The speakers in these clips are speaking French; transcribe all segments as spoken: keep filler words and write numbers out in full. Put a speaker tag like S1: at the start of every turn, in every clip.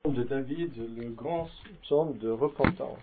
S1: de David, le grand psaume de repentance.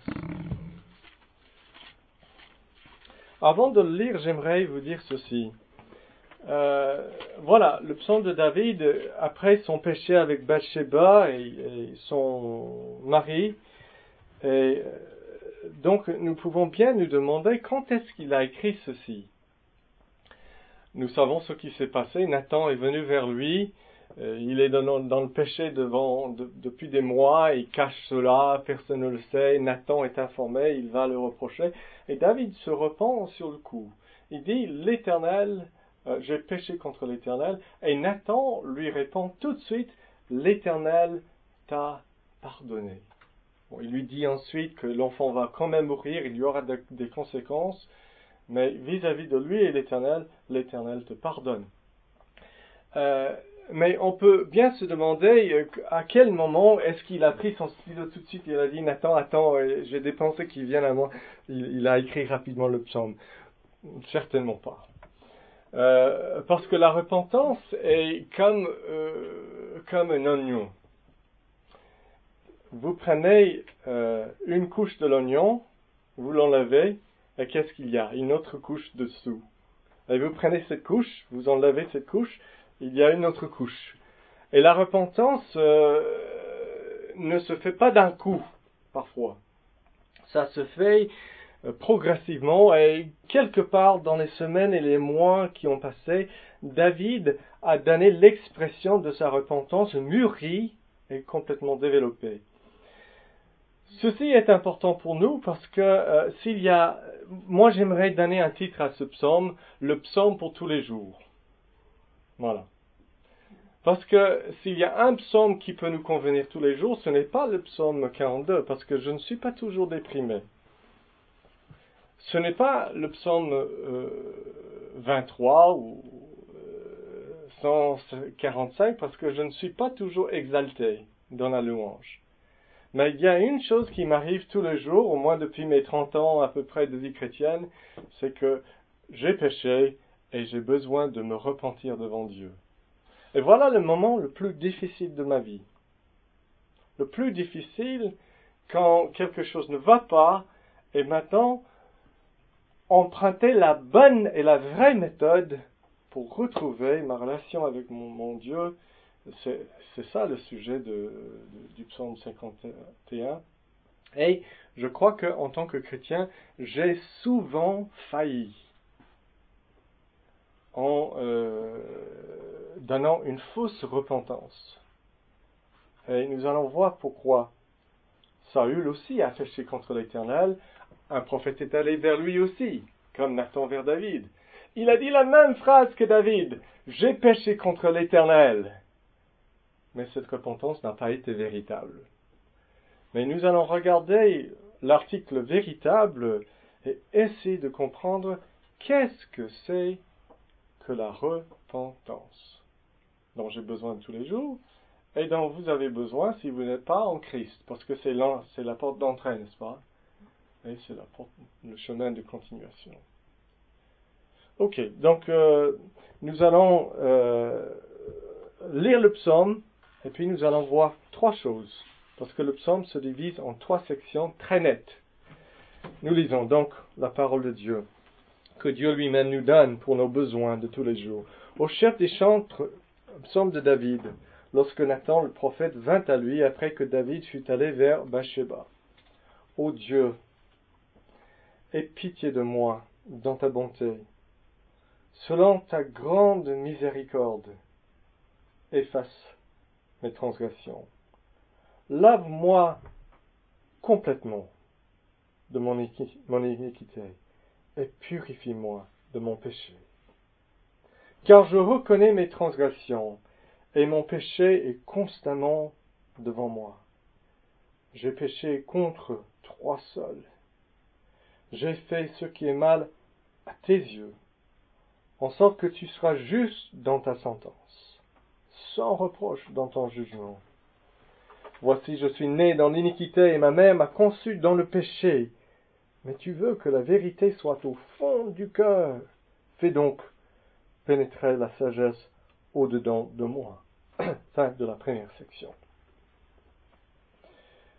S1: Avant de le lire, j'aimerais vous dire ceci. Euh, voilà, le psaume de David, après son péché avec Bathsheba et, et son mari, et donc nous pouvons bien nous demander quand est-ce qu'il a écrit ceci. Nous savons ce qui s'est passé. Nathan est venu vers lui. Euh, il est dans, dans le péché devant, de, depuis des mois. Il cache cela. Personne ne le sait. Nathan est informé. Il va le reprocher. Et David se repent sur le coup. Il dit, l'Éternel, euh, j'ai péché contre l'Éternel. Et Nathan lui répond tout de suite, l'Éternel t'a pardonné. Bon, il lui dit ensuite que l'enfant va quand même mourir. Il y aura de, des conséquences. Mais vis-à-vis de lui et l'Éternel, l'Éternel te pardonne. Euh, mais on peut bien se demander à quel moment est-ce qu'il a pris son stylo tout de suite. Il a dit, Nathan, attends, j'ai des pensées qui viennent à moi. Il, il a écrit rapidement le psaume. Certainement pas. Euh, parce que la repentance est comme, euh, comme un oignon. Vous prenez euh, une couche de l'oignon, vous l'enlevez, et qu'est-ce qu'il y a? Une autre couche dessous. Et vous prenez cette couche, vous enlevez cette couche, il y a une autre couche. Et la repentance euh, ne se fait pas d'un coup, parfois. Ça se fait euh, progressivement, et quelque part dans les semaines et les mois qui ont passé, David a donné l'expression de sa repentance mûrie et complètement développée. Ceci est important pour nous parce que euh, s'il y a, moi j'aimerais donner un titre à ce psaume, le psaume pour tous les jours. Voilà. Parce que s'il y a un psaume qui peut nous convenir tous les jours, ce n'est pas le psaume quarante-deux, parce que je ne suis pas toujours déprimé. Ce n'est pas le psaume euh, vingt-trois ou euh, cent quarante-cinq, parce que je ne suis pas toujours exalté dans la louange. Mais il y a une chose qui m'arrive tous les jours, au moins depuis mes trente ans à peu près de vie chrétienne, c'est que j'ai péché et j'ai besoin de me repentir devant Dieu. Et voilà le moment le plus difficile de ma vie. Le plus difficile quand quelque chose ne va pas et maintenant emprunter la bonne et la vraie méthode pour retrouver ma relation avec mon, mon Dieu. C'est, c'est ça le sujet de, de, du psaume cinquante et un. Et je crois qu'en tant que chrétien, j'ai souvent failli en euh, donnant une fausse repentance. Et nous allons voir pourquoi. Saül aussi a péché contre l'Éternel. Un prophète est allé vers lui aussi, comme Nathan vers David. Il a dit la même phrase que David. J'ai péché contre l'Éternel. Mais cette repentance n'a pas été véritable. Mais nous allons regarder l'article véritable et essayer de comprendre qu'est-ce que c'est que la repentance dont j'ai besoin tous les jours et dont vous avez besoin si vous n'êtes pas en Christ, parce que c'est, c'est la porte d'entrée, n'est-ce pas? Et c'est la porte, le chemin de continuation. Ok, donc euh, nous allons euh, lire le psaume et puis nous allons voir trois choses. Parce que le psaume se divise en trois sections très nettes. Nous lisons donc la parole de Dieu, que Dieu lui-même nous donne pour nos besoins de tous les jours. Au chef des chantres, psaume de David, lorsque Nathan le prophète vint à lui après que David fut allé vers Bathsheba. Ô Dieu, aie pitié de moi dans ta bonté. Selon ta grande miséricorde, efface mes transgressions. Lave-moi complètement de mon iniquité et purifie-moi de mon péché. Car je reconnais mes transgressions et mon péché est constamment devant moi. J'ai péché contre toi seul. J'ai fait ce qui est mal à tes yeux, en sorte que tu seras juste dans ta sentence, sans reproche dans ton jugement. Voici, je suis né dans l'iniquité et ma mère m'a conçu dans le péché. Mais tu veux que la vérité soit au fond du cœur. Fais donc pénétrer la sagesse au-dedans de moi. Fin de la première section.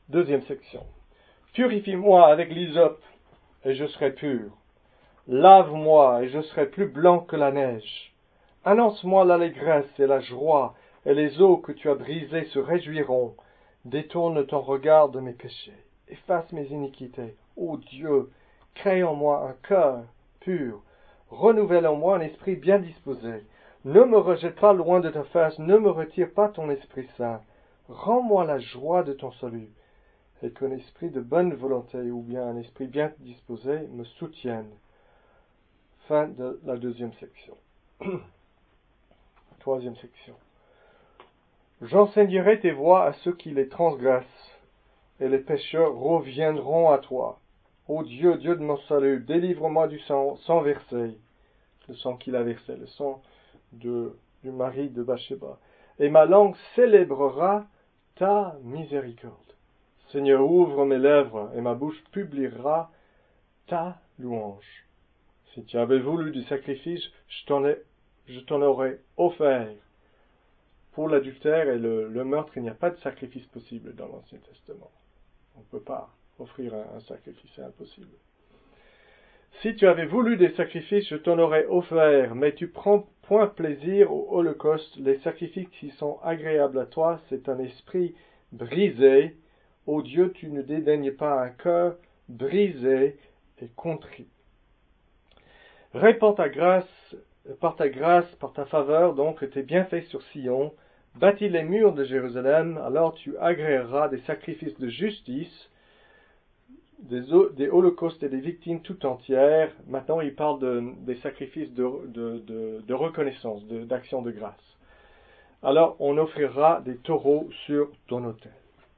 S1: Deuxième section. Purifie-moi avec l'hysope, et je serai pur. Lave-moi, et je serai plus blanc que la neige. Annonce-moi l'allégresse et la joie, et les eaux que tu as brisées se réjouiront. Détourne ton regard de mes péchés. Efface mes iniquités. Ô Dieu, crée en moi un cœur pur. Renouvelle en moi un esprit bien disposé. Ne me rejette pas loin de ta face, ne me retire pas ton Esprit Saint. Rends-moi la joie de ton salut, et qu'un esprit de bonne volonté, ou bien un esprit bien disposé, me soutienne. Fin de la deuxième section. Troisième section. J'enseignerai tes voies à ceux qui les transgressent, et les pécheurs reviendront à toi. Ô Dieu, Dieu de mon salut, délivre-moi du sang, sang versé, le sang qu'il a versé, le sang de, du mari de Bathsheba. Et ma langue célébrera ta miséricorde. Seigneur, ouvre mes lèvres, et ma bouche publiera ta louange. Si tu avais voulu du sacrifice, je t'en, ai, je t'en aurais offert. Pour l'adultère et le, le meurtre, il n'y a pas de sacrifice possible dans l'Ancien Testament. On ne peut pas offrir un, un sacrifice, c'est impossible. Si tu avais voulu des sacrifices, je t'en aurais offert, mais tu prends point plaisir au holocauste. Les sacrifices qui sont agréables à toi, c'est un esprit brisé. Ô Dieu, tu ne dédaignes pas un cœur brisé et contrit. Répands ta grâce, par ta grâce, par ta faveur, donc tes bienfaits sur Sion. Bâtis les murs de Jérusalem, alors tu agréeras des sacrifices de justice, des, des holocaustes et des victimes tout entières. Maintenant, il parle de, des sacrifices de, de, de, de reconnaissance, de, d'action de grâce. Alors, on offrira des taureaux sur ton autel.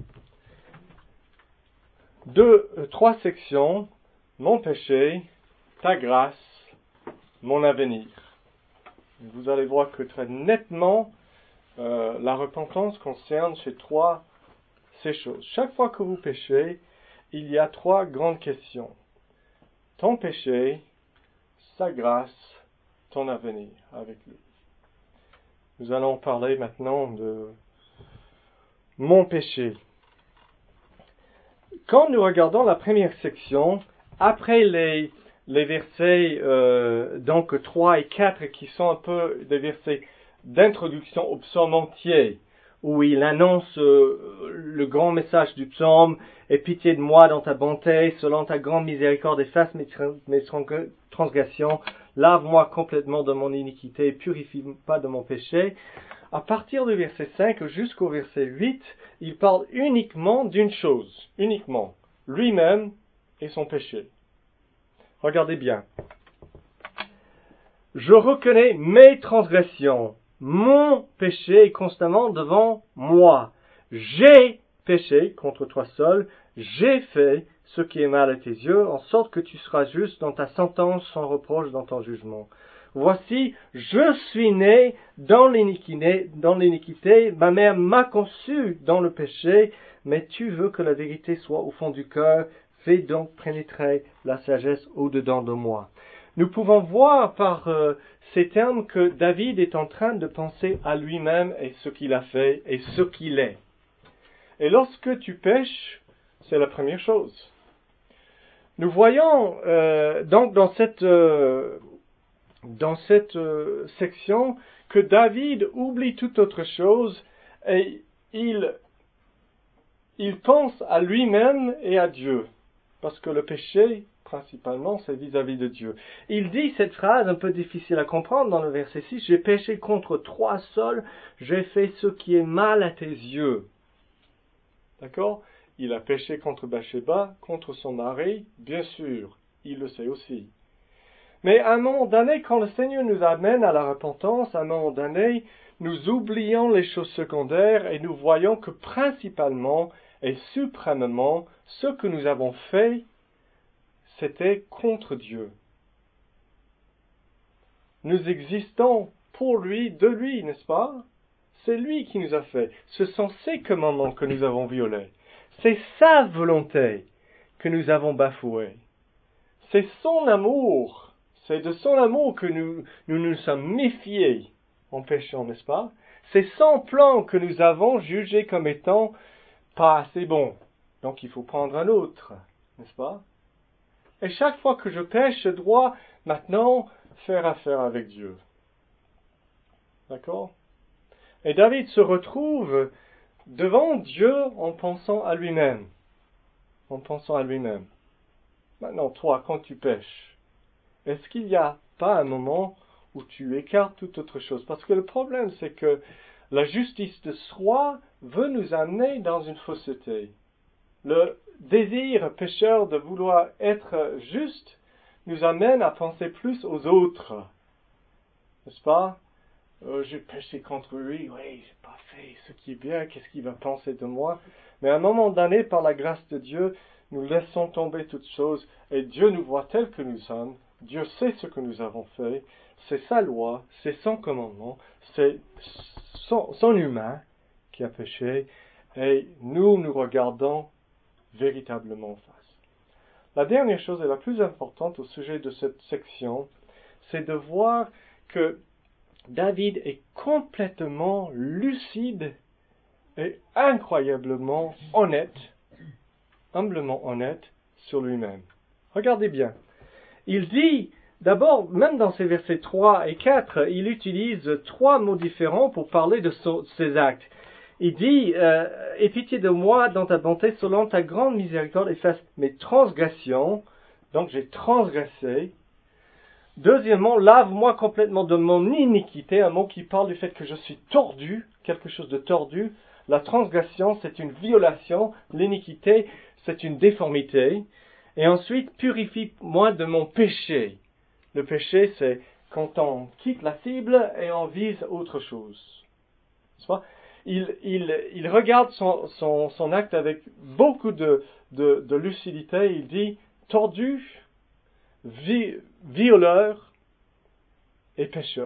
S1: Deux, euh, trois sections, mon péché, ta grâce, mon avenir. Vous allez voir que très nettement, euh, la repentance concerne ces trois ces choses. Chaque fois que vous péchez, il y a trois grandes questions. Ton péché, sa grâce, ton avenir avec lui. Nous allons parler maintenant de mon péché. Quand nous regardons la première section, après les, les versets euh, donc trois et quatre qui sont un peu des versets d'introduction au psaume entier, où il annonce euh, le grand message du psaume, « Aie pitié de moi dans ta bonté, selon ta grande miséricorde, efface mes, tra- mes transgressions, lave-moi complètement de mon iniquité, purifie pas de mon péché. » À partir du verset cinq jusqu'au verset huit, il parle uniquement d'une chose, uniquement, lui-même et son péché. Regardez bien. « Je reconnais mes transgressions. Mon péché est constamment devant moi. J'ai péché contre toi seul. J'ai fait ce qui est mal à tes yeux, en sorte que tu seras juste dans ta sentence, sans reproche dans ton jugement. Voici, je suis né dans l'iniquité, dans l'iniquité, ma mère m'a conçu dans le péché, mais tu veux que la vérité soit au fond du cœur. Fais donc pénétrer la sagesse au-dedans de moi. » Nous pouvons voir par euh, ces termes que David est en train de penser à lui-même et ce qu'il a fait et ce qu'il est. Et lorsque tu pêches, c'est la première chose. Nous voyons euh, donc dans cette, euh, dans cette euh, section que David oublie toute autre chose et il, il pense à lui-même et à Dieu. Parce que le péché, principalement, c'est vis-à-vis de Dieu. Il dit cette phrase un peu difficile à comprendre dans le verset six, « J'ai péché contre toi seul, j'ai fait ce qui est mal à tes yeux. » D'accord ? Il a péché contre Bathsheba, contre son mari, bien sûr, il le sait aussi. Mais à un moment donné, quand le Seigneur nous amène à la repentance, à un moment donné, nous oublions les choses secondaires et nous voyons que principalement et suprêmement, ce que nous avons fait, c'était contre Dieu. Nous existons pour lui, de lui, n'est-ce pas? C'est lui qui nous a fait. Ce sont ses commandements que nous avons violés. C'est sa volonté que nous avons bafouée. C'est son amour. C'est de son amour que nous nous, nous sommes méfiés en péchant, n'est-ce pas? C'est son plan que nous avons jugé comme étant pas assez bon. Donc il faut prendre un autre, n'est-ce pas? Et chaque fois que je pêche, je dois maintenant faire affaire avec Dieu. D'accord? Et David se retrouve devant Dieu en pensant à lui-même. En pensant à lui-même. Maintenant, toi, quand tu pêches, est-ce qu'il n'y a pas un moment où tu écartes toute autre chose? Parce que le problème, c'est que la justice de soi veut nous amener dans une fausseté. Le désir pécheur de vouloir être juste nous amène à penser plus aux autres. N'est-ce pas? Euh, j'ai péché contre lui, oui, j'ai pas fait ce qui est bien, qu'est-ce qu'il va penser de moi? Mais à un moment donné, par la grâce de Dieu, nous laissons tomber toutes choses et Dieu nous voit tels que nous sommes. Dieu sait ce que nous avons fait. C'est sa loi, c'est son commandement, c'est son, son humain qui a péché et nous nous regardons véritablement en face. La dernière chose et la plus importante au sujet de cette section, c'est de voir que David est complètement lucide et incroyablement honnête, humblement honnête sur lui-même. Regardez bien. Il dit, d'abord, même dans ces versets trois et quatre, il utilise trois mots différents pour parler de so- ses actes. Il dit, euh, « Aie pitié de moi dans ta bonté, selon ta grande miséricorde, efface mes transgressions. » Donc j'ai transgressé. Deuxièmement, lave-moi complètement de mon iniquité, un mot qui parle du fait que je suis tordu, quelque chose de tordu. La transgression, c'est une violation. L'iniquité, c'est une déformité. Et ensuite, purifie-moi de mon péché. Le péché, c'est quand on quitte la cible et on vise autre chose. N'est-ce pas? Il, il, il regarde son, son, son acte avec beaucoup de, de, de lucidité. Il dit, tordu, vi, violeur et pécheur.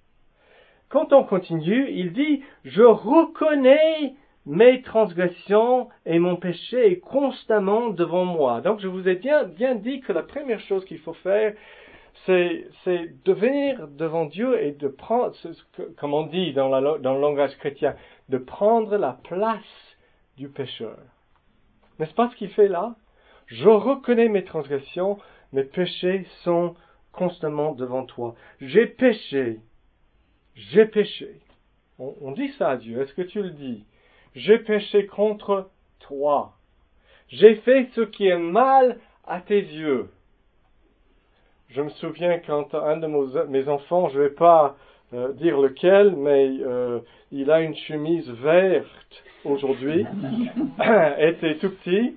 S1: Quand on continue, il dit, je reconnais mes transgressions et mon péché est constamment devant moi. Donc je vous ai bien, bien dit que la première chose qu'il faut faire, c'est, c'est de venir devant Dieu et de prendre, comme on dit dans, la, dans le langage chrétien, de prendre la place du pécheur. N'est-ce pas ce qu'il fait là? Je reconnais mes transgressions, mes péchés sont constamment devant toi. J'ai péché. J'ai péché. On, on dit ça à Dieu. Est-ce que tu le dis? J'ai péché contre toi. J'ai fait ce qui est mal à tes yeux. Je me souviens quand un de mes, mes enfants, je ne vais pas euh, dire lequel, mais euh, il a une chemise verte aujourd'hui, était tout petit,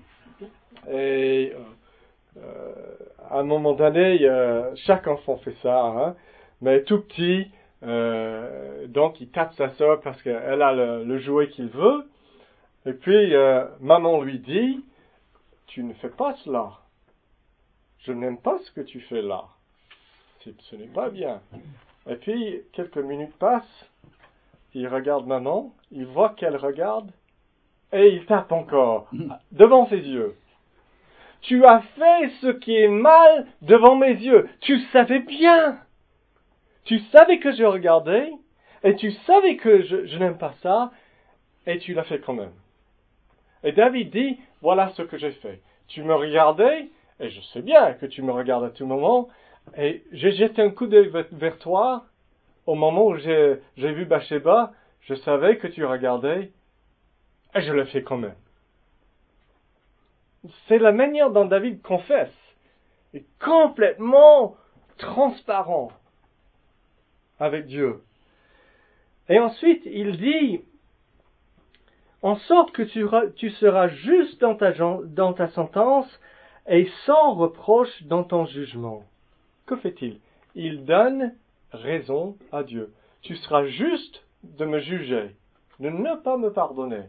S1: et euh, à un moment donné, euh, chaque enfant fait ça, hein, mais tout petit, euh, donc il tape sa sœur parce qu'elle a le, le jouet qu'il veut, et puis euh, maman lui dit, tu ne fais pas cela, je n'aime pas ce que tu fais là. Ce n'est pas bien. Et puis, quelques minutes passent, il regarde maman, il voit qu'elle regarde, et il tape encore, devant ses yeux. Tu as fait ce qui est mal devant mes yeux. Tu savais bien. Tu savais que je regardais, et tu savais que je, je n'aime pas ça, et tu l'as fait quand même. Et David dit, voilà ce que j'ai fait. Tu me regardais, et je sais bien que tu me regardes à tout moment, et j'ai jeté un coup d'œil vers toi, au moment où j'ai, j'ai vu Bathsheba, je savais que tu regardais, et je le fais quand même. C'est la manière dont David confesse, est complètement transparent avec Dieu. Et ensuite, il dit, en sorte que tu, tu seras juste dans ta, dans ta sentence et sans reproche dans ton jugement. Que fait-il? Il donne raison à Dieu. Tu seras juste de me juger, de ne pas me pardonner.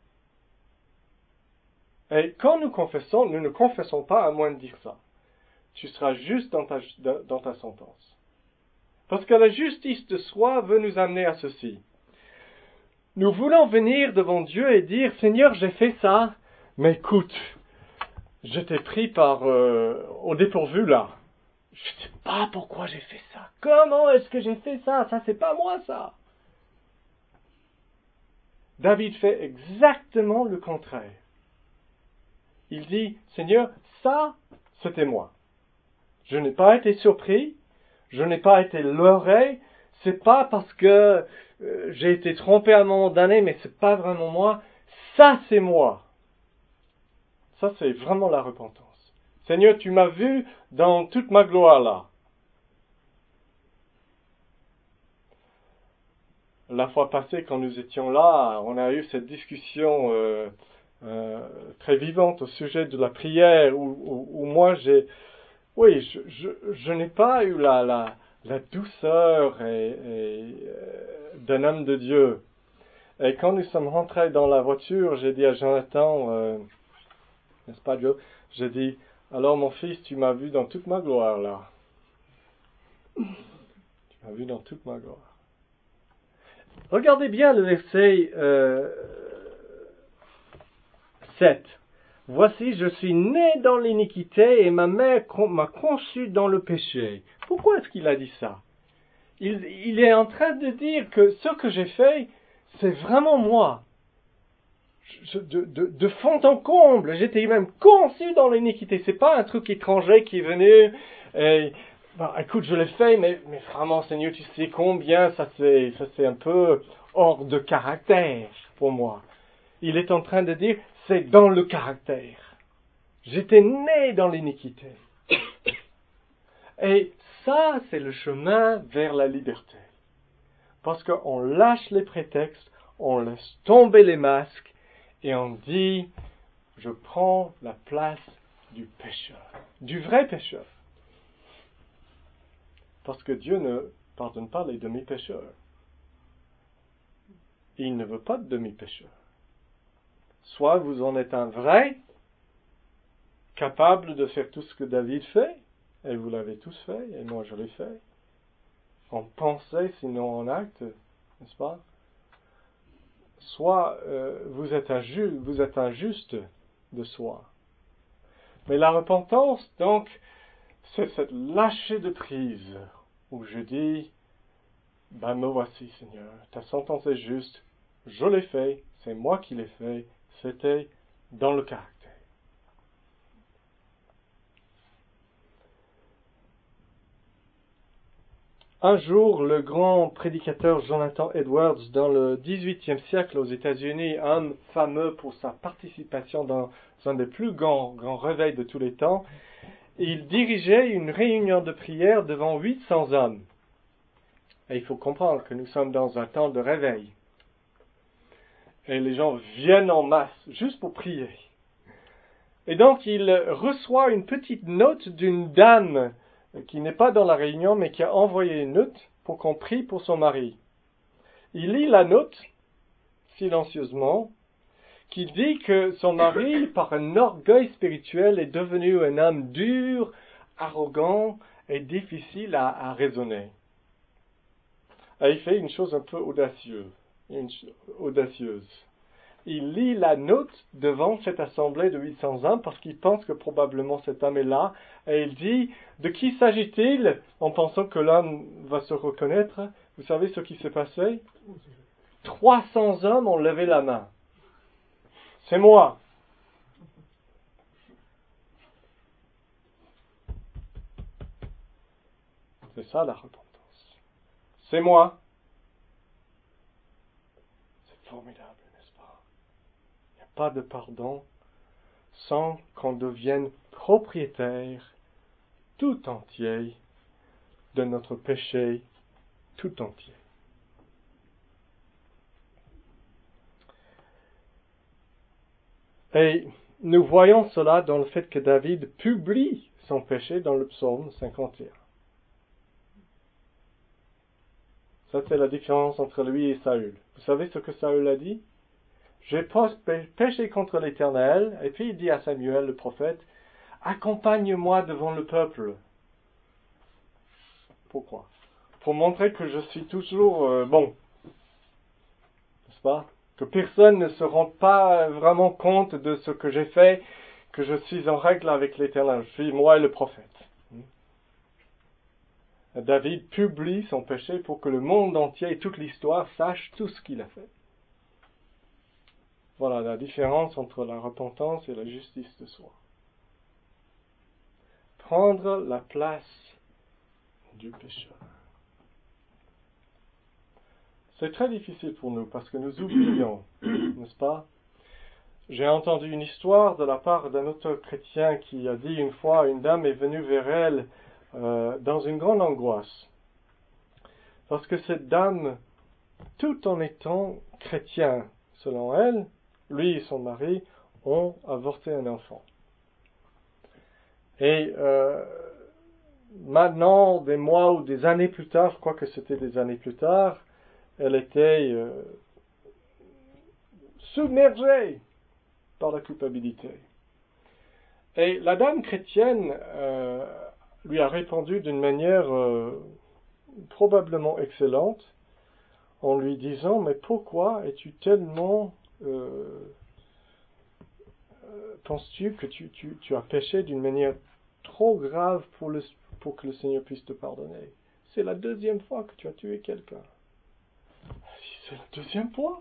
S1: Et quand nous confessons, nous ne confessons pas à moins de dire ça. Tu seras juste dans ta, dans ta sentence. Parce que la justice de soi veut nous amener à ceci. Nous voulons venir devant Dieu et dire, Seigneur, j'ai fait ça, mais écoute, je t'ai pris par euh, au dépourvu là. Je ne sais pas pourquoi j'ai fait ça. Comment est-ce que j'ai fait ça? Ça, c'est pas moi, ça. David fait exactement le contraire. il dit, Seigneur, ça, c'était moi. Je n'ai pas été surpris, je n'ai pas été leurré, c'est pas parce que euh, j'ai été trompé à un moment donné, mais c'est pas vraiment moi. Ça, c'est moi. Ça, c'est vraiment la repentance. Seigneur, tu m'as vu dans toute ma gloire là. La fois passée, quand nous étions là, on a eu cette discussion euh, euh, très vivante au sujet de la prière, où, où, où moi j'ai, oui, je, je, je n'ai pas eu la, la, la douceur et, et, euh, d'un homme de Dieu. Et quand nous sommes rentrés dans la voiture, j'ai dit à Jonathan, euh, n'est-ce pas Joe, j'ai dit, alors mon fils, tu m'as vu dans toute ma gloire là. Tu m'as vu dans toute ma gloire. Regardez bien le verset euh, sept. Voici, je suis né dans l'iniquité et ma mère m'a conçu dans le péché. Pourquoi est-ce qu'il a dit ça? il, il est en train de dire que ce que j'ai fait, c'est vraiment moi. Je, de, de, de fond en comble, j'étais même conçu dans l'iniquité. C'est pas un truc étranger qui est venu et bon, écoute, je l'ai fait, mais, mais vraiment, Seigneur, tu sais combien ça c'est, ça c'est un peu hors de caractère pour moi. Il est en train de dire, c'est dans le caractère. J'étais né dans l'iniquité. Et ça, c'est le chemin vers la liberté. Parce qu'on lâche les prétextes, on laisse tomber les masques, et on dit, je prends la place du pécheur, du vrai pécheur. Parce que Dieu ne pardonne pas les demi-pécheurs. Il ne veut pas de demi-pécheurs. Soit vous en êtes un vrai, capable de faire tout ce que David fait, et vous l'avez tous fait, et moi je l'ai fait, en pensée sinon en acte, n'est-ce pas? Soit euh, vous êtes inju- vous êtes injuste de soi. Mais la repentance, donc, c'est cette lâcher de prise, où je dis, ben me voici Seigneur, ta sentence est juste, je l'ai fait, c'est moi qui l'ai fait, c'était dans le caractère. Un jour, le grand prédicateur Jonathan Edwards, dans le dix-huitième siècle aux États-Unis, homme fameux pour sa participation dans un des plus grands, grands réveils de tous les temps, il dirigeait une réunion de prière devant huit cents hommes. Et il faut comprendre que nous sommes dans un temps de réveil. Et les gens viennent en masse, juste pour prier. Et donc, il reçoit une petite note d'une dame qui n'est pas dans la réunion, mais qui a envoyé une note pour qu'on prie pour son mari. Il lit la note, silencieusement, qui dit que son mari, par un orgueil spirituel, est devenu un homme dur, arrogant et difficile à, à raisonner. Et il fait une chose un peu audacieuse. Une, audacieuse. Il lit la note devant cette assemblée de huit cents hommes parce qu'il pense que probablement cet homme est là. Et il dit, de qui s'agit-il en pensant que l'homme va se reconnaître? Vous savez ce qui s'est passé? trois cents hommes ont levé la main. C'est moi. C'est ça la repentance. C'est moi. C'est formidable, n'est-ce pas? Il n'y a pas de pardon sans qu'on devienne propriétaire tout entier de notre péché tout entier. Et nous voyons cela dans le fait que David publie son péché dans le psaume cinquante et un. Ça, c'est la différence entre lui et Saül. Vous savez ce que Saül a dit? J'ai péché contre l'Éternel, et puis il dit à Samuel, le prophète, accompagne-moi devant le peuple. Pourquoi? Pour montrer que je suis toujours euh, bon. N'est-ce pas? Que personne ne se rend pas vraiment compte de ce que j'ai fait, que je suis en règle avec l'Éternel. Je suis moi et le prophète. David publie son péché pour que le monde entier et toute l'histoire sachent tout ce qu'il a fait. Voilà la différence entre la repentance et la justice de soi. Prendre la place du pécheur. C'est très difficile pour nous parce que nous oublions, n'est-ce pas? J'ai entendu une histoire de la part d'un auteur chrétien qui a dit une fois, une dame est venue vers elle euh, dans une grande angoisse. Parce que cette dame, tout en étant chrétien, selon elle, lui et son mari ont avorté un enfant. Et euh, maintenant, des mois ou des années plus tard, je crois que c'était des années plus tard, elle était euh, submergée par la culpabilité. Et la dame chrétienne euh, lui a répondu d'une manière euh, probablement excellente, en lui disant, mais pourquoi es-tu tellement, euh, euh, penses-tu que tu, tu, tu as péché d'une manière trop grave pour, le, pour que le Seigneur puisse te pardonner? C'est la deuxième fois que tu as tué quelqu'un. C'est la deuxième fois?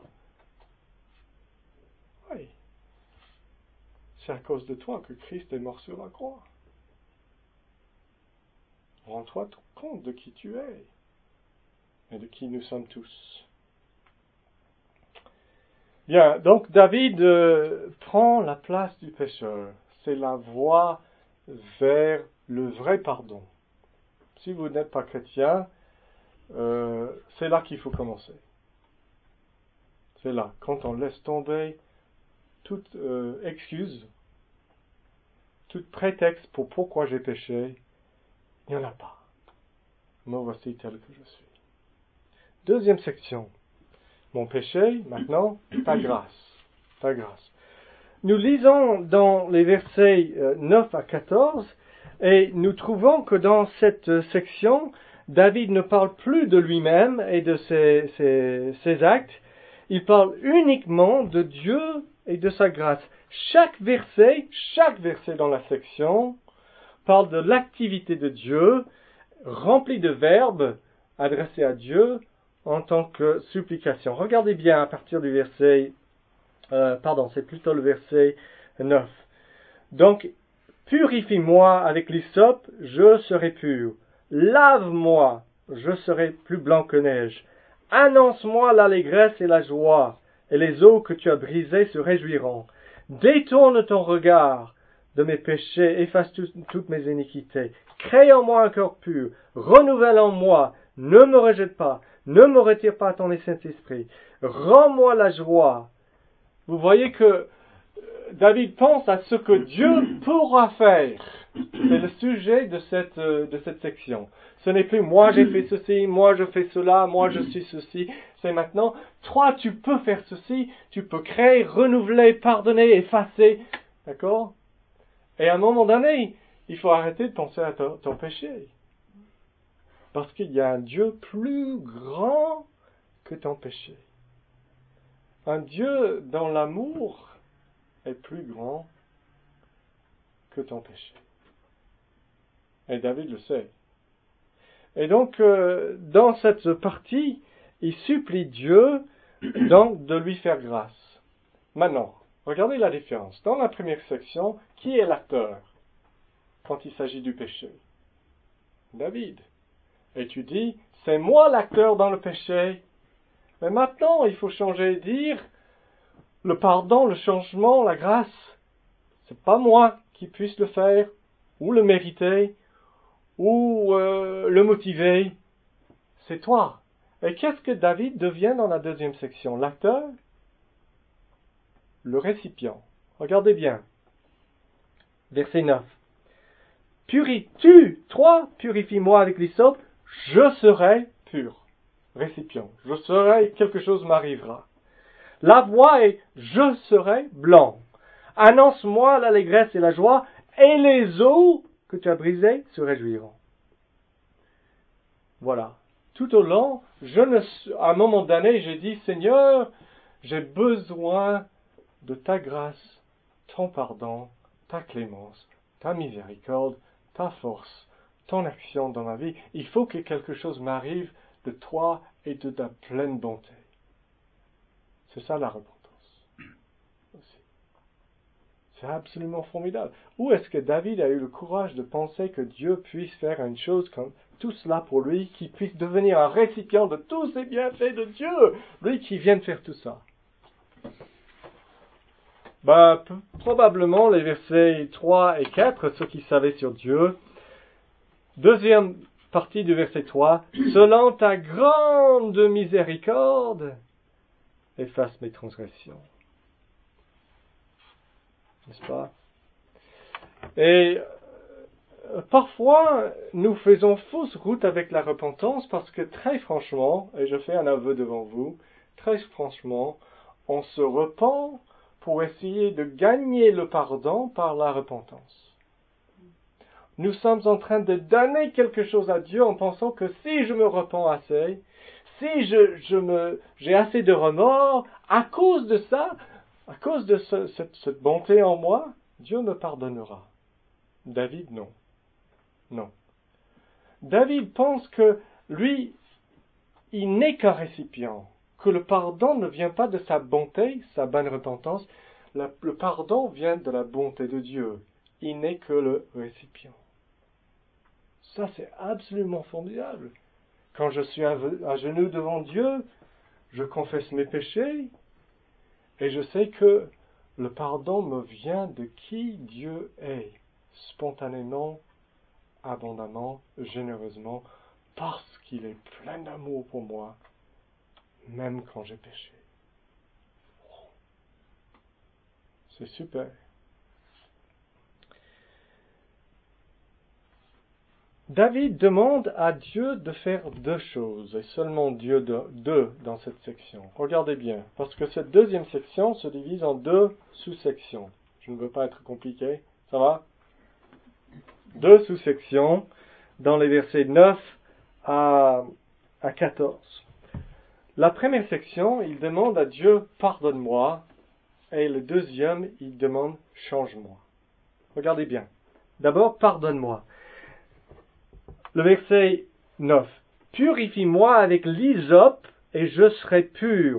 S1: Oui. C'est à cause de toi que Christ est mort sur la croix. Rends-toi compte de qui tu es et de qui nous sommes tous. Bien, donc David euh, prend la place du pécheur. C'est la voie vers le vrai pardon. Si vous n'êtes pas chrétien, euh, c'est là qu'il faut commencer. C'est là, quand on laisse tomber toute euh, excuse, tout prétexte pour pourquoi j'ai péché, il n'y en a pas. Me voici tel que je suis. Deuxième section. Mon péché, maintenant, ta grâce. Ta grâce. Nous lisons dans les versets neuf à quatorze, et nous trouvons que dans cette section, David ne parle plus de lui-même et de ses, ses, ses actes, il parle uniquement de Dieu et de sa grâce. Chaque verset, chaque verset dans la section parle de l'activité de Dieu, rempli de verbes adressés à Dieu en tant que supplication. Regardez bien à partir du verset, euh, pardon, c'est plutôt le verset neuf. Donc, purifie-moi avec l'hysope, je serai pur. Lave-moi, je serai plus blanc que neige. Annonce-moi l'allégresse et la joie, et les eaux que tu as brisées se réjouiront. Détourne ton regard de mes péchés, efface tout, toutes mes iniquités. Crée en moi un cœur pur, renouvelle en moi, ne me rejette pas, ne me retire pas ton Saint-Esprit. Rends-moi la joie. Vous voyez que David pense à ce que Dieu pourra faire. C'est le sujet de cette, de cette section. Ce n'est plus moi j'ai fait ceci, moi je fais cela, moi je suis ceci. C'est maintenant, toi tu peux faire ceci, tu peux créer, renouveler, pardonner, effacer. D'accord? Et à un moment donné, il faut arrêter de penser à ton, ton péché. Parce qu'il y a un Dieu plus grand que ton péché. Un Dieu dans l'amour est plus grand que ton péché. Et David le sait. Et donc, euh, dans cette partie, il supplie Dieu donc de lui faire grâce. Maintenant, regardez la différence. Dans la première section, qui est l'acteur quand il s'agit du péché? David. Et tu dis, c'est moi l'acteur dans le péché. Mais maintenant, il faut changer et dire, le pardon, le changement, la grâce, c'est pas moi qui puisse le faire, ou le mériter, ou euh, le motiver, c'est toi. Et qu'est-ce que David devient dans la deuxième section? L'acteur? Le récipient. Regardez bien. Verset neuf. Puri, tu, toi, purifie-moi avec l'hysope, je serai pur. Récipient. Je serai, quelque chose m'arrivera. La voix est, je serai blanc. Annonce-moi l'allégresse et la joie, et les eaux que tu as brisées se réjouiront. Voilà. Tout au long, je ne, à un moment donné, j'ai dit, Seigneur, j'ai besoin de ta grâce, ton pardon, ta clémence, ta miséricorde, ta force, ton action dans ma vie. Il faut que quelque chose m'arrive de toi et de ta pleine bonté. C'est ça la repentance. C'est absolument formidable. Où est-ce que David a eu le courage de penser que Dieu puisse faire une chose comme tout cela pour lui, qu'il puisse devenir un récipient de tous ces bienfaits de Dieu, lui qui vient de faire tout ça? Ben, p- probablement les versets trois et quatre, ceux qui savaient sur Dieu. Deuxième partie du verset trois, selon ta grande miséricorde, efface mes transgressions. N'est-ce pas? Et euh, parfois, nous faisons fausse route avec la repentance parce que très franchement, et je fais un aveu devant vous, très franchement, on se repent pour essayer de gagner le pardon par la repentance. Nous sommes en train de donner quelque chose à Dieu en pensant que si je me repens assez, si je, je me, j'ai assez de remords, à cause de ça, à cause de ce, cette, cette bonté en moi, Dieu me pardonnera. David, non. Non. David pense que lui, il n'est qu'un récipient, que le pardon ne vient pas de sa bonté, sa bonne repentance, la, le pardon vient de la bonté de Dieu. Il n'est que le récipient. Ça, c'est absolument formidable. Quand je suis à, à genoux devant Dieu, je confesse mes péchés et je sais que le pardon me vient de qui Dieu est, spontanément, abondamment, généreusement, parce qu'il est plein d'amour pour moi, même quand j'ai péché. C'est super. David demande à Dieu de faire deux choses, et seulement Dieu de, deux dans cette section. Regardez bien, parce que cette deuxième section se divise en deux sous-sections. Je ne veux pas être compliqué, ça va? Deux sous-sections dans les versets neuf à, à quatorze. La première section, il demande à Dieu « pardonne-moi » et le deuxième, il demande « change-moi ». Regardez bien. D'abord, « pardonne-moi ». Le verset neuf. « Purifie-moi avec l'hysope et je serai pur.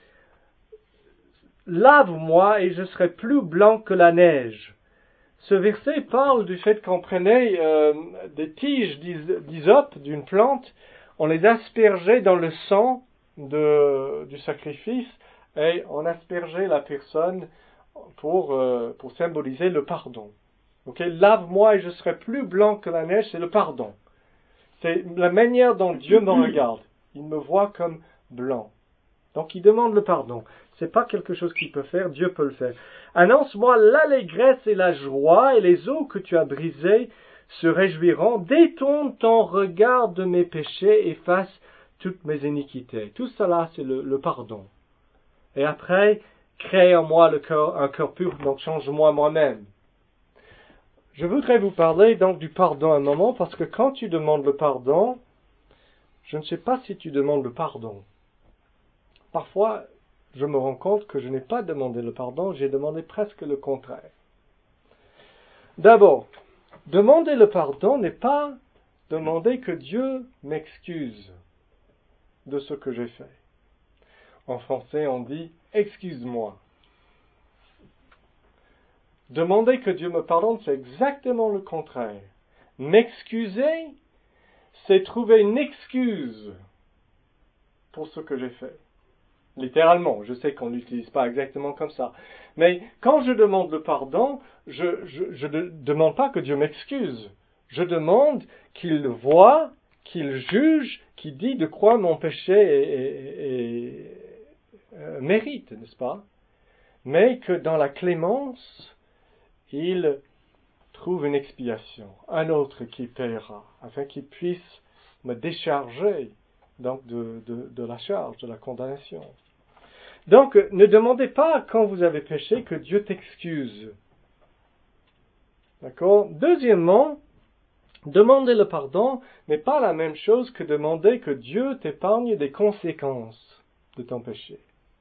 S1: Lave-moi et je serai plus blanc que la neige. » Ce verset parle du fait qu'on prenait euh, des tiges d'hysope d'une plante, on les aspergeait dans le sang de, du sacrifice et on aspergeait la personne pour, euh, pour symboliser le pardon. Okay? Lave-moi et je serai plus blanc que la neige, c'est le pardon. C'est la manière dont Dieu me regarde. Il me voit comme blanc. Donc il demande le pardon. C'est pas quelque chose qu'il peut faire, Dieu peut le faire. Annonce-moi l'allégresse et la joie, et les eaux que tu as brisées se réjouiront. Détourne ton regard de mes péchés, efface toutes mes iniquités. Tout cela, c'est le, le pardon. Et après, crée en moi le cœur, un cœur pur, donc change-moi moi-même. Je voudrais vous parler donc du pardon un moment, parce que quand tu demandes le pardon, je ne sais pas si tu demandes le pardon. Parfois, je me rends compte que je n'ai pas demandé le pardon, j'ai demandé presque le contraire. D'abord, demander le pardon n'est pas demander que Dieu m'excuse de ce que j'ai fait. En français, on dit « excuse-moi ». Demander que Dieu me pardonne, c'est exactement le contraire. M'excuser, c'est trouver une excuse pour ce que j'ai fait. Littéralement, je sais qu'on ne l'utilise pas exactement comme ça. Mais quand je demande le pardon, je ne demande pas que Dieu m'excuse. Je demande qu'il voie, qu'il juge, qu'il dit de quoi mon péché est, est, est, euh, mérite, n'est-ce pas? Mais que dans la clémence, il trouve une expiation, un autre qui paiera, afin qu'il puisse me décharger donc de, de, de la charge, de la condamnation. Donc, ne demandez pas quand vous avez péché que Dieu t'excuse. D'accord? Deuxièmement, demander le pardon n'est pas la même chose que demander que Dieu t'épargne des conséquences de ton péché.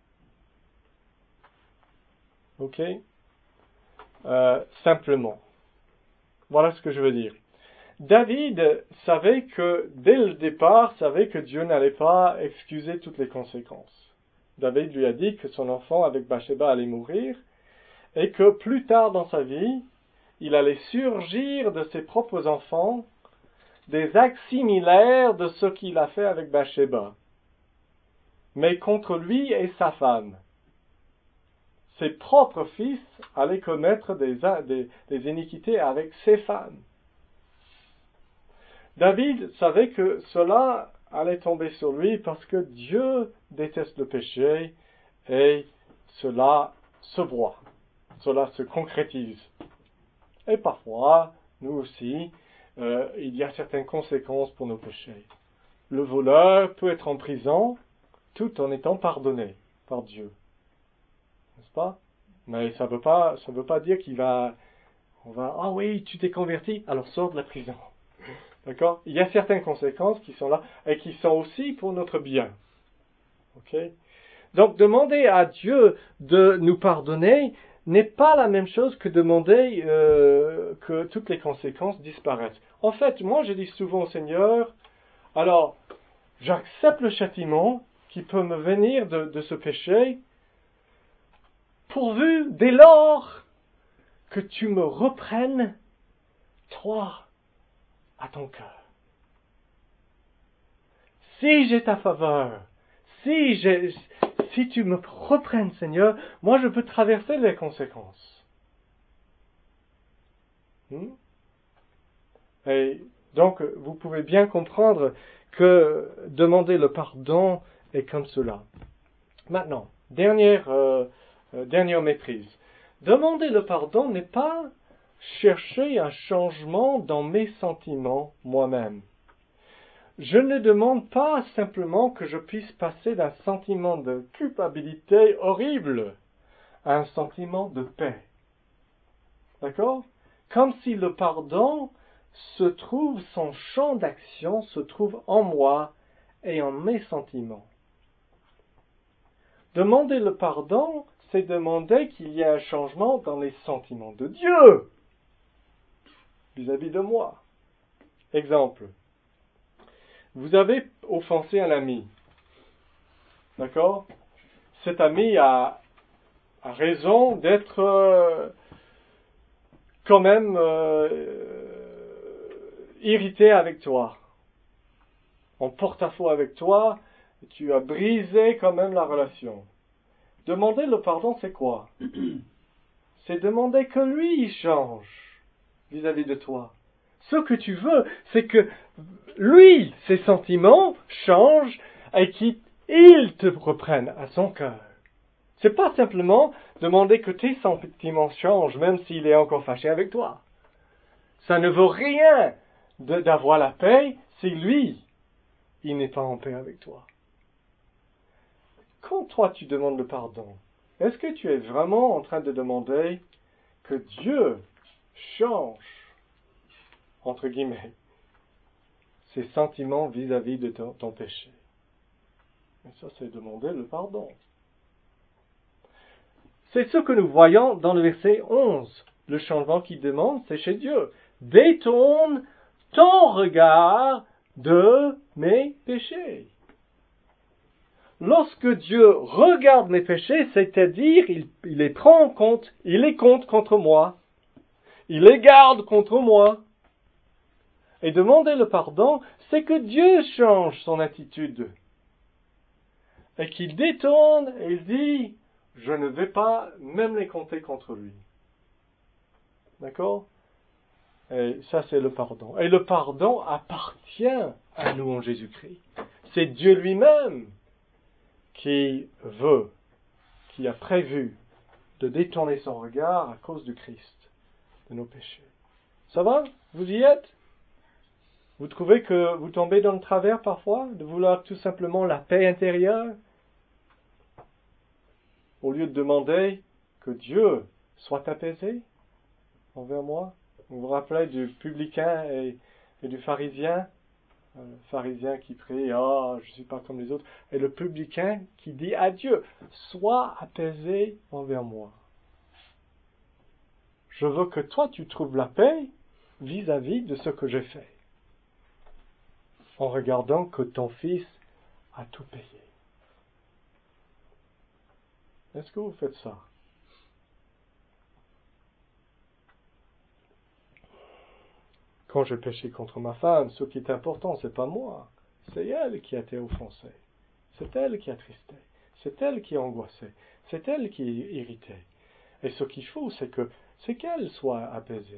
S1: Ok? Euh, simplement. Voilà ce que je veux dire. David savait que, dès le départ, savait que Dieu n'allait pas excuser toutes les conséquences. David lui a dit que son enfant avec Bathsheba allait mourir, et que plus tard dans sa vie, il allait surgir de ses propres enfants des actes similaires de ce qu'il a fait avec Bathsheba, mais contre lui et sa femme. Ses propres fils allaient commettre des, des, des iniquités avec ses femmes. David savait que cela allait tomber sur lui parce que Dieu déteste le péché et cela se voit, cela se concrétise. Et parfois, nous aussi, euh, il y a certaines conséquences pour nos péchés. Le voleur peut être en prison tout en étant pardonné par Dieu. N'est-ce pas? Mais ça ne veut pas, ça veut pas dire qu'il va, on va, ah oui, tu t'es converti, alors sors de la prison. D'accord? Il y a certaines conséquences qui sont là et qui sont aussi pour notre bien. Ok? Donc, demander à Dieu de nous pardonner n'est pas la même chose que demander euh, que toutes les conséquences disparaissent. En fait, moi, je dis souvent au Seigneur, alors, j'accepte le châtiment qui peut me venir de, de ce péché, pourvu, dès lors, que tu me reprennes, toi, à ton cœur. Si j'ai ta faveur, si, j'ai, si tu me reprennes, Seigneur, moi je peux traverser les conséquences. Hmm? Et donc, vous pouvez bien comprendre que demander le pardon est comme cela. Maintenant, dernière, euh, euh, dernière maîtrise. Demander le pardon n'est pas chercher un changement dans mes sentiments moi-même. Je ne demande pas simplement que je puisse passer d'un sentiment de culpabilité horrible à un sentiment de paix. D'accord? Comme si le pardon se trouve, son champ d'action se trouve en moi et en mes sentiments. Demander le pardon, c'est demander qu'il y ait un changement dans les sentiments de Dieu vis-à-vis de moi. Exemple. Vous avez offensé un ami. D'accord? Cet ami a, a raison d'être euh, quand même euh, irrité avec toi. En porte-à-faux avec toi, tu as brisé quand même la relation. Demander le pardon, c'est quoi? C'est demander que lui, il change vis-à-vis de toi. Ce que tu veux, c'est que lui, ses sentiments changent et qu'il te reprenne à son cœur. C'est pas simplement demander que tes sentiments changent, même s'il est encore fâché avec toi. Ça ne vaut rien de, d'avoir la paix si lui, il n'est pas en paix avec toi. Quand toi tu demandes le pardon, est-ce que tu es vraiment en train de demander que Dieu change, entre guillemets, ses sentiments vis-à-vis de ton, ton péché? Et ça, c'est demander le pardon. C'est ce que nous voyons dans le verset onze. Le changement qu'il demande, c'est chez Dieu. Détourne ton regard de mes péchés. Lorsque Dieu regarde mes péchés, c'est-à-dire il, il les prend en compte, il les compte contre moi, il les garde contre moi. Et demander le pardon, c'est que Dieu change son attitude. Et qu'il détourne et il dit, je ne vais pas même les compter contre lui. D'accord? Et ça, c'est le pardon. Et le pardon appartient à nous en Jésus-Christ. C'est Dieu lui-même qui veut, qui a prévu de détourner son regard à cause du Christ, de nos péchés. Ça va? Vous y êtes? Vous trouvez que vous tombez dans le travers parfois, de vouloir tout simplement la paix intérieure, au lieu de demander que Dieu soit apaisé envers moi? Vous vous rappelez du publicain et, et du pharisien? Le pharisien qui prie, ah, oh, je ne suis pas comme les autres. Et le publicain qui dit à Dieu, sois apaisé envers moi. Je veux que toi, tu trouves la paix vis-à-vis de ce que j'ai fait. En regardant que ton fils a tout payé. Est-ce que vous faites ça? quand je péchais contre ma femme, ce qui est important, c'est pas moi. C'est elle qui a été offensée. C'est elle qui a tristé. C'est elle qui a angoissé. C'est elle qui est irritée. Et ce qu'il faut, c'est que c'est qu'elle soit apaisée.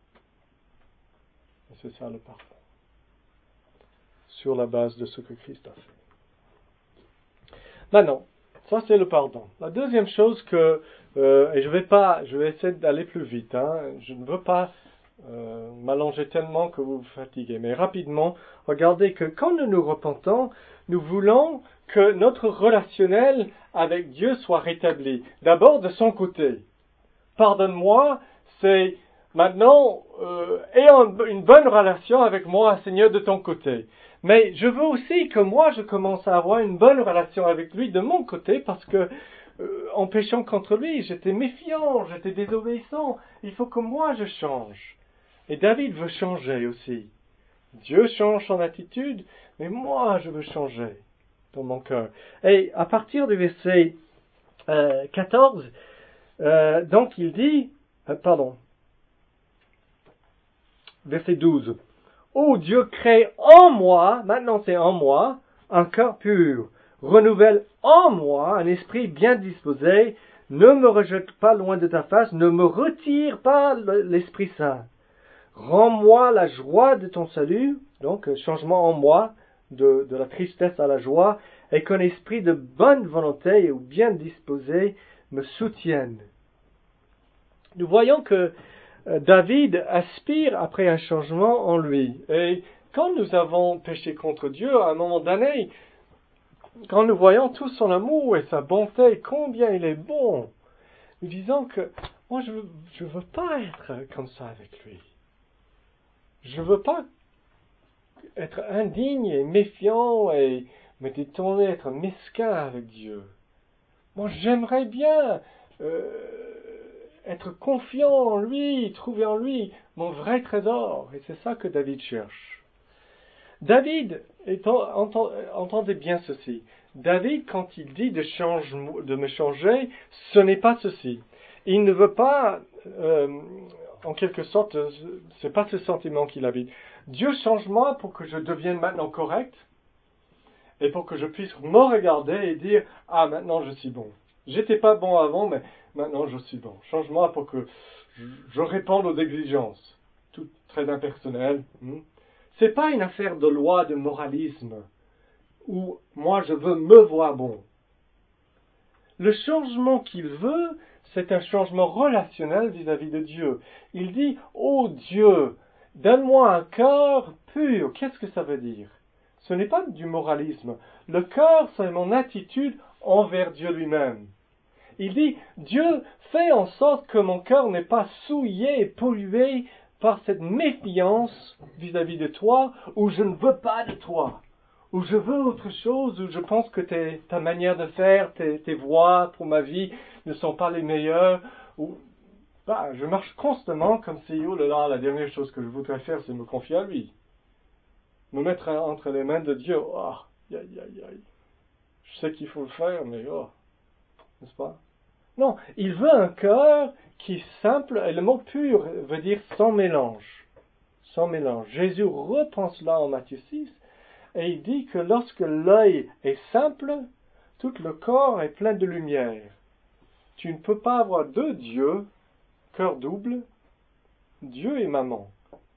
S1: Et c'est ça le pardon. Sur la base de ce que Christ a fait. Maintenant, ça c'est le pardon. La deuxième chose que, euh, et je vais pas, je vais essayer d'aller plus vite, hein, je ne veux pas euh, m'allonger tellement que vous vous fatiguez, mais rapidement, regardez que quand nous nous repentons, nous voulons que notre relationnel avec Dieu soit rétabli. D'abord de son côté. Pardonne-moi, c'est maintenant, euh, ayons une bonne relation avec moi, Seigneur, de ton côté. Mais je veux aussi que moi, je commence à avoir une bonne relation avec lui de mon côté, parce que euh, en péchant contre lui, j'étais méfiant, j'étais désobéissant. Il faut que moi, je change. Et David veut changer aussi. Dieu change son attitude, mais moi, je veux changer dans mon cœur. Et à partir du verset euh, quatorze, euh, donc il dit, euh, pardon, verset douze, « Ô Dieu, crée en moi, maintenant c'est en moi, un cœur pur, renouvelle en moi un esprit bien disposé, ne me rejette pas loin de ta face, ne me retire pas l'Esprit Saint. Rends-moi la joie de ton salut, donc changement en moi, de, de la tristesse à la joie, et qu'un esprit de bonne volonté ou bien disposé me soutienne. » Nous voyons que David aspire après un changement en lui. Et quand nous avons péché contre Dieu, à un moment donné, quand nous voyons tout son amour et sa bonté, combien il est bon, nous disons que moi je veux, je veux pas être comme ça avec lui. Je veux pas être indigne et méfiant et me détourner, être mesquin avec Dieu. Moi j'aimerais bien euh, être confiant en lui, trouver en lui mon vrai trésor. Et c'est ça que David cherche. David, entendez bien ceci. David, quand il dit de, change, de me changer, ce n'est pas ceci. Il ne veut pas, euh, en quelque sorte, c'est pas ce sentiment qu'il habite. Dieu change-moi pour que je devienne maintenant correct et pour que je puisse me regarder et dire, ah, maintenant je suis bon. J'étais pas bon avant, mais maintenant je suis bon. Change-moi pour que je, je réponde aux exigences. Tout très impersonnel. Hmm? C'est pas une affaire de loi, de moralisme, où moi je veux me voir bon. Le changement qu'il veut, c'est un changement relationnel vis-à-vis de Dieu. Il dit, ô Dieu, donne-moi un cœur pur. Qu'est-ce que ça veut dire? Ce n'est pas du moralisme. Le cœur, c'est mon attitude envers Dieu lui-même. Il dit, Dieu, fais en sorte que mon cœur n'est pas souillé et pollué par cette méfiance vis-à-vis de toi, où je ne veux pas de toi, où je veux autre chose, où je pense que tes, ta manière de faire, tes, tes voies pour ma vie ne sont pas les meilleures, où bah, je marche constamment comme si, oh là là, la dernière chose que je voudrais faire, c'est me confier à lui. Me mettre entre les mains de Dieu, oh, aïe, aïe, aïe. Je sais qu'il faut le faire, mais oh, n'est-ce pas? Non, il veut un cœur qui est simple, et le mot pur veut dire sans mélange. Sans mélange. Jésus reprend cela en Matthieu six, et il dit que lorsque l'œil est simple, tout le corps est plein de lumière. Tu ne peux pas avoir deux dieux, cœur double, Dieu et maman.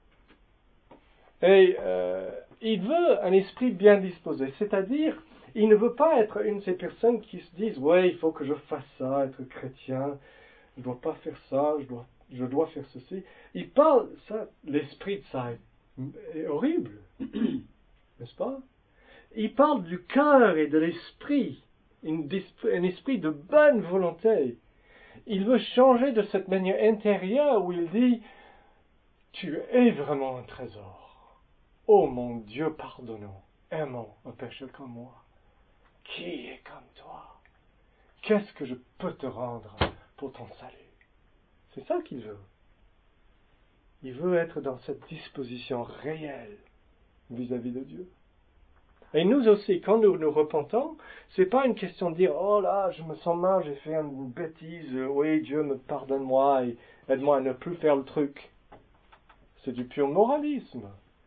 S1: Et euh, il veut un esprit bien disposé, c'est-à-dire, il ne veut pas être une de ces personnes qui se disent « Ouais, il faut que je fasse ça, être chrétien, je ne dois pas faire ça, je dois, je dois faire ceci. » Il parle, ça, l'esprit de ça est, est horrible, n'est-ce pas? Il parle du cœur et de l'esprit, une, un esprit de bonne volonté. Il veut changer de cette manière intérieure où il dit « Tu es vraiment un trésor. Oh mon Dieu, pardonnons, aimons un pécheur comme moi. Qui est comme toi? Qu'est-ce que je peux te rendre pour ton salut? » C'est ça qu'il veut. Il veut être dans cette disposition réelle vis-à-vis de Dieu. Et nous aussi, quand nous nous repentons, c'est pas une question de dire « Oh là, je me sens mal, j'ai fait une bêtise, oui, Dieu me pardonne-moi et aide-moi à ne plus faire le truc. » c'est du pur moralisme.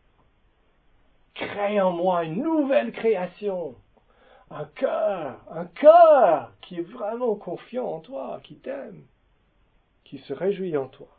S1: Crée en moi une nouvelle création. Un cœur, un cœur qui est vraiment confiant en toi, qui t'aime, qui se réjouit en toi.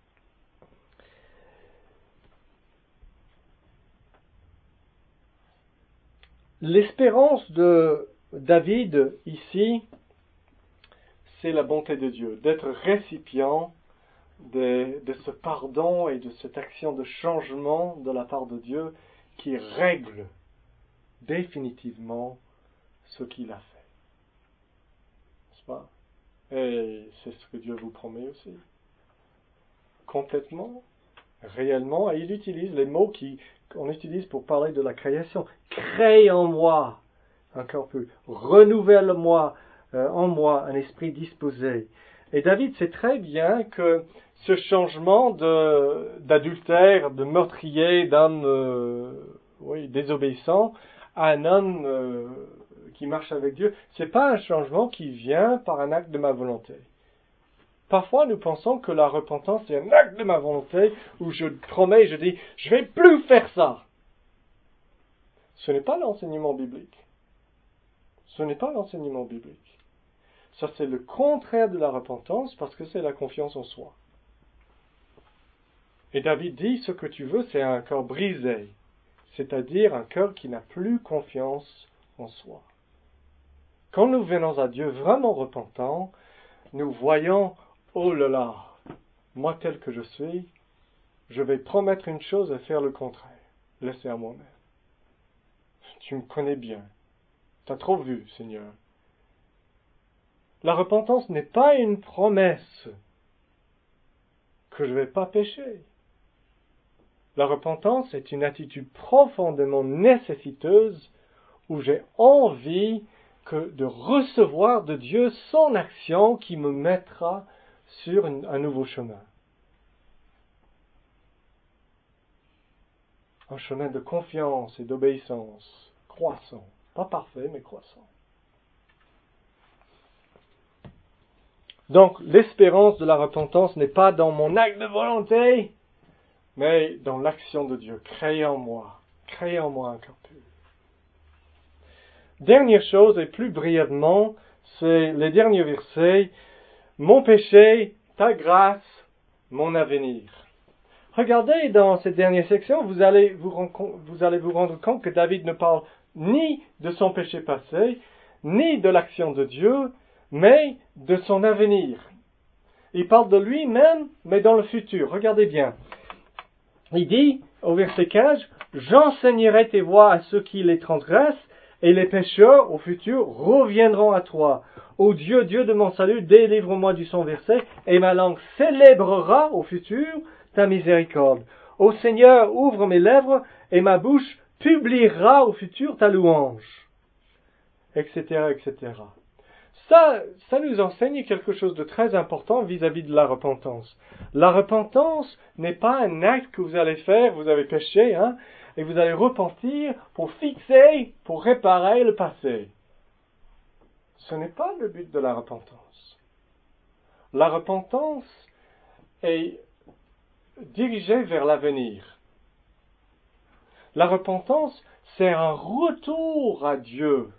S1: L'espérance de David ici, c'est la bonté de Dieu, d'être récipient de, de ce pardon et de cette action de changement de la part de Dieu qui règle définitivement ce qu'il a fait. N'est-ce pas? Et c'est ce que Dieu vous promet aussi. Complètement, réellement, et il utilise les mots qui, qu'on utilise pour parler de la création. Crée en moi un cœur pur, renouvelle-moi euh, en moi un esprit disposé. Et David sait très bien que ce changement de, d'adultère, de meurtrier, d'homme euh, oui, désobéissant, à un homme euh, qui marche avec Dieu, c'est pas un changement qui vient par un acte de ma volonté. Parfois, nous pensons que la repentance est un acte de ma volonté où je promets, je dis, je vais plus faire ça. Ce n'est pas l'enseignement biblique. Ce n'est pas l'enseignement biblique. Ça, c'est le contraire de la repentance parce que c'est la confiance en soi. Et David dit, ce que tu veux, c'est un cœur brisé, c'est-à-dire un cœur qui n'a plus confiance en soi. Quand nous venons à Dieu vraiment repentants, nous voyons, oh là là, moi tel que je suis, je vais promettre une chose et faire le contraire. Laissez à moi-même. Tu me connais bien. Tu as trop vu, Seigneur. La repentance n'est pas une promesse que je ne vais pas pécher. La repentance est une attitude profondément nécessiteuse où j'ai envie que de recevoir de Dieu son action qui me mettra sur une, un nouveau chemin. Un chemin de confiance et d'obéissance, croissant. Pas parfait, mais croissant. Donc, l'espérance de la repentance n'est pas dans mon acte de volonté, mais dans l'action de Dieu. Créez en moi, créez en moi un cœur pur. Dernière chose, et plus brièvement, c'est les derniers versets. Mon péché, ta grâce, mon avenir. Regardez dans cette dernière section, vous allez vous, vous allez vous rendre compte que David ne parle ni de son péché passé, ni de l'action de Dieu, mais de son avenir. Il parle de lui-même, mais dans le futur. Regardez bien. Il dit, au verset quinze, « J'enseignerai tes voies à ceux qui les transgressent, et les pécheurs, au futur, reviendront à toi. Ô Dieu, Dieu de mon salut, délivre-moi du son versé, et ma langue célébrera, au futur, ta miséricorde. Ô Seigneur, ouvre mes lèvres, et ma bouche publiera, au futur, ta louange. » Etc., et cetera. Ça, ça nous enseigne quelque chose de très important vis-à-vis de la repentance. La repentance n'est pas un acte que vous allez faire, vous avez péché, hein, et vous allez repentir pour fixer, pour réparer le passé. Ce n'est pas le but de la repentance. La repentance est dirigée vers l'avenir. La repentance, c'est un retour à Dieu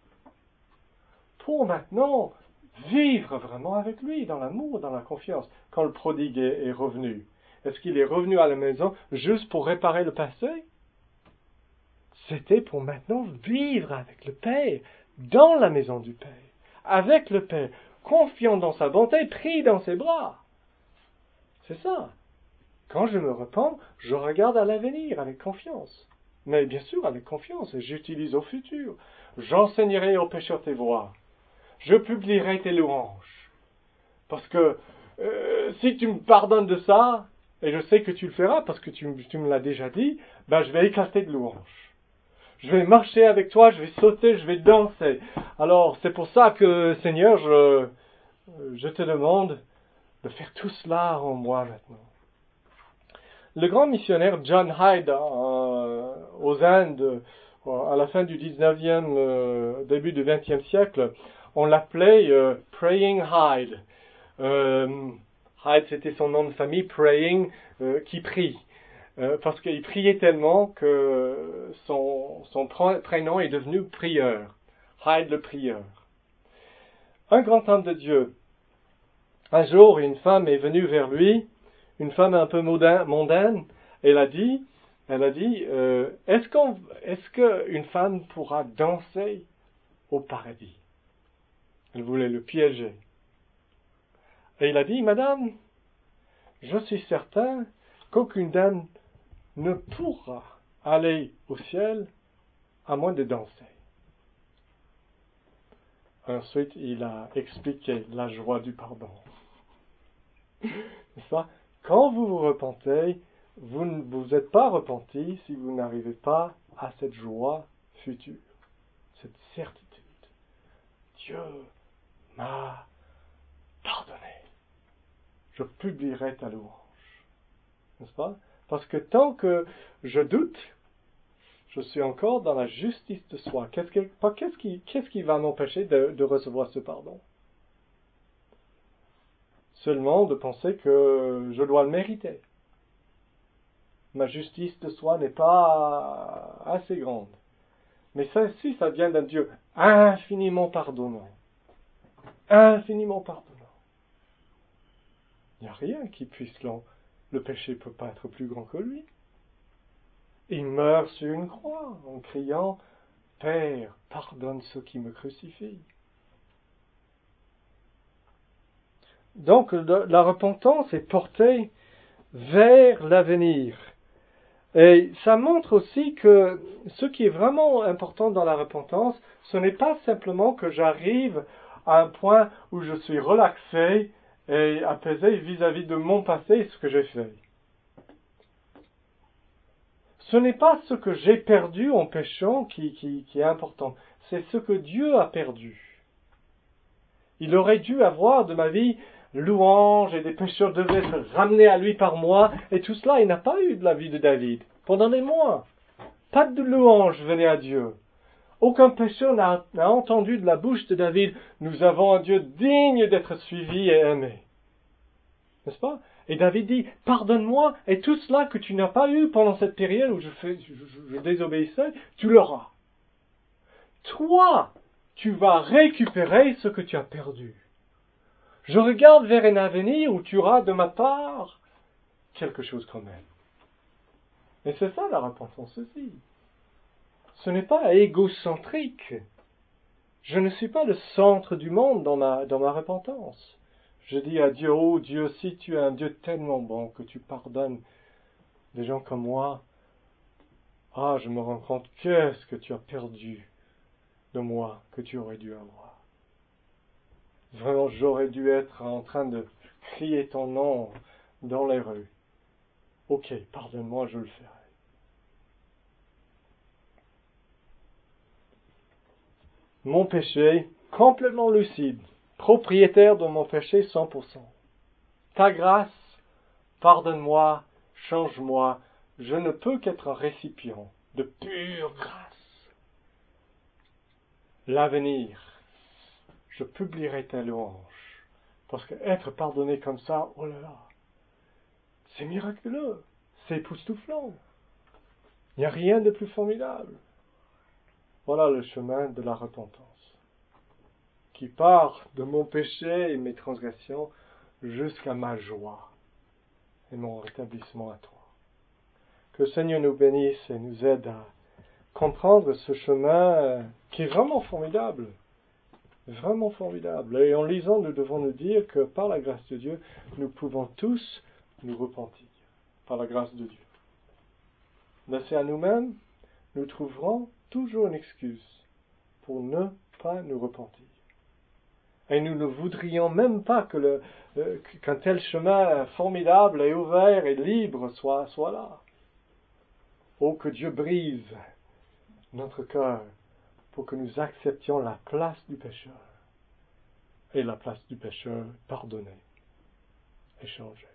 S1: pour maintenant vivre vraiment avec lui, dans l'amour, dans la confiance. Quand le prodigue est revenu, est-ce qu'il est revenu à la maison juste pour réparer le passé? C'était pour maintenant vivre avec le Père, dans la maison du Père, avec le Père, confiant dans sa bonté, pris dans ses bras. C'est ça. Quand je me repens, je regarde à l'avenir avec confiance. Mais bien sûr avec confiance, et j'utilise au futur. J'enseignerai aux pécheurs tes voies. Je publierai tes louanges. Parce que euh, si tu me pardonnes de ça, et je sais que tu le feras parce que tu, tu me l'as déjà dit, ben je vais éclater de louanges. Je vais marcher avec toi, je vais sauter, je vais danser. Alors c'est pour ça que Seigneur, je, je te demande de faire tout cela en moi maintenant. Le grand missionnaire John Hyde euh, aux Indes, à la fin du dix-neuvième, euh, début du vingtième siècle, on l'appelait euh, Praying Hyde. Euh, Hyde, c'était son nom de famille, Praying, euh, qui prie. euh, parce qu'il priait tellement que son, son prénom est devenu prieur. Hyde le prieur. Un grand homme de Dieu. Un jour, une femme est venue vers lui, une femme un peu mondaine. Elle a dit, elle a dit, euh, est-ce qu'on, est-ce qu'une femme pourra danser au paradis? Elle voulait le piéger. Et il a dit, Madame, je suis certain qu'aucune dame ne pourra aller au ciel à moins de danser. Ensuite, il a expliqué la joie du pardon. C'est ça? Quand vous vous repentez, vous ne vous êtes pas repenti si vous n'arrivez pas à cette joie future, cette certitude. Dieu m'a pardonné. Je publierai ta louange. N'est-ce pas? Parce que tant que je doute, je suis encore dans la justice de soi. Qu'est-ce qui, qu'est-ce qui, qu'est-ce qui va m'empêcher de, de recevoir ce pardon? Seulement de penser que je dois le mériter. Ma justice de soi n'est pas assez grande. Mais ça, si ça vient d'un Dieu infiniment pardonnant, infiniment pardonnant, il n'y a rien qui puisse l'en... Le péché ne peut pas être plus grand que lui. Il meurt sur une croix en criant « Père, pardonne ceux qui me crucifient ». Donc la repentance est portée vers l'avenir. Et ça montre aussi que ce qui est vraiment important dans la repentance, ce n'est pas simplement que j'arrive à un point où je suis relaxé et apaisé vis-à-vis de mon passé et ce que j'ai fait. Ce n'est pas ce que j'ai perdu en péchant qui, qui, qui est important, c'est ce que Dieu a perdu. Il aurait dû avoir de ma vie louange et des pécheurs devaient être ramenés à lui par moi, et tout cela, il n'a pas eu de la vie de David. Pendant des mois, pas de louange venait à Dieu. Aucun pécheur n'a, n'a entendu de la bouche de David, nous avons un Dieu digne d'être suivi et aimé. N'est-ce pas? Et David dit, pardonne-moi, et tout cela que tu n'as pas eu pendant cette période où je, fais, je, je, je désobéissais, tu l'auras. Toi, tu vas récupérer ce que tu as perdu. Je regarde vers un avenir où tu auras de ma part quelque chose quand même. Et c'est ça la repentance aussi. Ce n'est pas égocentrique. Je ne suis pas le centre du monde dans ma, dans ma repentance. Je dis à Dieu, oh Dieu, si tu es un Dieu tellement bon que tu pardonnes des gens comme moi, ah, je me rends compte, qu'est-ce que tu as perdu de moi que tu aurais dû avoir. Vraiment, j'aurais dû être en train de crier ton nom dans les rues. Ok, pardonne-moi, je le ferai. Mon péché, complètement lucide, propriétaire de mon péché cent pour cent. Ta grâce, pardonne-moi, change-moi, je ne peux qu'être un récipient de pure grâce. L'avenir, je publierai ta louange, parce que être pardonné comme ça, oh là là, c'est miraculeux, c'est époustouflant. Il n'y a rien de plus formidable. Voilà le chemin de la repentance, qui part de mon péché et mes transgressions jusqu'à ma joie et mon rétablissement à toi. Que le Seigneur nous bénisse et nous aide à comprendre ce chemin qui est vraiment formidable, vraiment formidable. Et en lisant, nous devons nous dire que par la grâce de Dieu, nous pouvons tous nous repentir, par la grâce de Dieu. Laissés à nous-mêmes, nous trouverons toujours une excuse pour ne pas nous repentir. Et nous ne voudrions même pas que le, euh, qu'un tel chemin formidable et ouvert et libre soit, soit là. Oh, que Dieu brise notre cœur pour que nous acceptions la place du pécheur et la place du pécheur pardonné et changé.